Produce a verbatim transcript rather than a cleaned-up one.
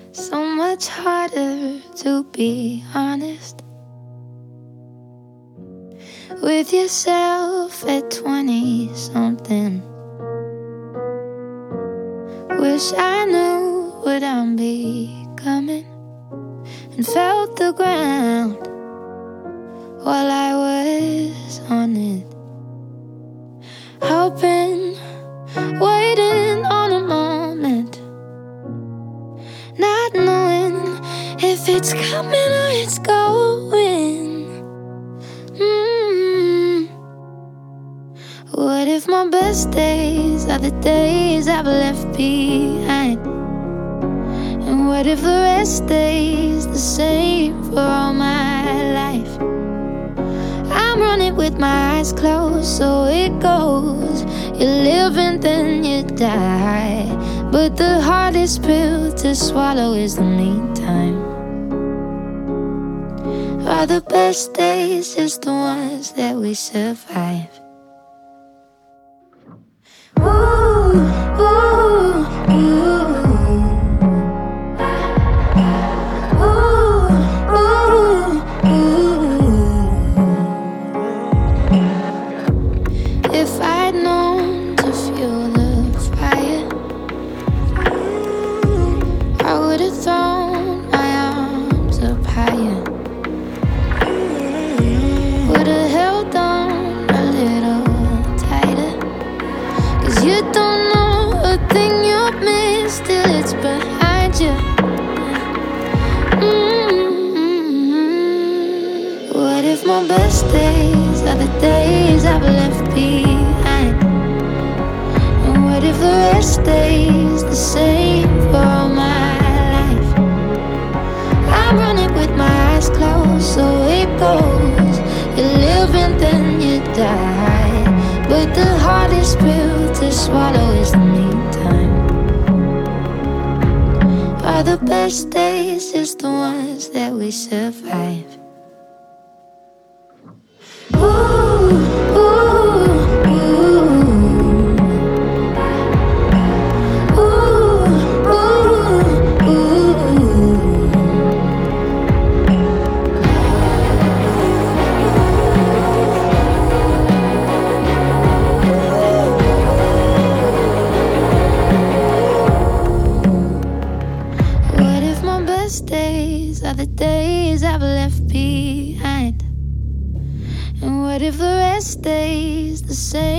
so much harder to be honest with yourself at twenty something. Wish I knew what I'm becoming and felt the ground while I was on it, hoping, waiting on a moment, not knowing if it's coming or it's going. mm. What if my best days are the days I've left behind? And what if the rest stays the same for all my life? I'm running with my eyes closed, so it goes. You live and then you die, but the hardest pill to swallow is the meantime. Are the best days just the ones that we survive? Ooh, ooh, ooh. If I'd known to fuel the fire, I would have thrown my arms up higher, would have held on a little tighter. Cause you don't know a thing you've missed till it's behind you. mm-hmm. What if my best days are the days I've left behind? And what if the rest stays the same for all my life? I'm running with my eyes closed, so it goes. You live and then you die, but the hardest pill to swallow is the meantime. Are the best days just the ones that we survive? Ooh, ooh, ooh. Ooh, ooh, ooh. What if my best days are the days I've left behind? And what if the rest stays the same?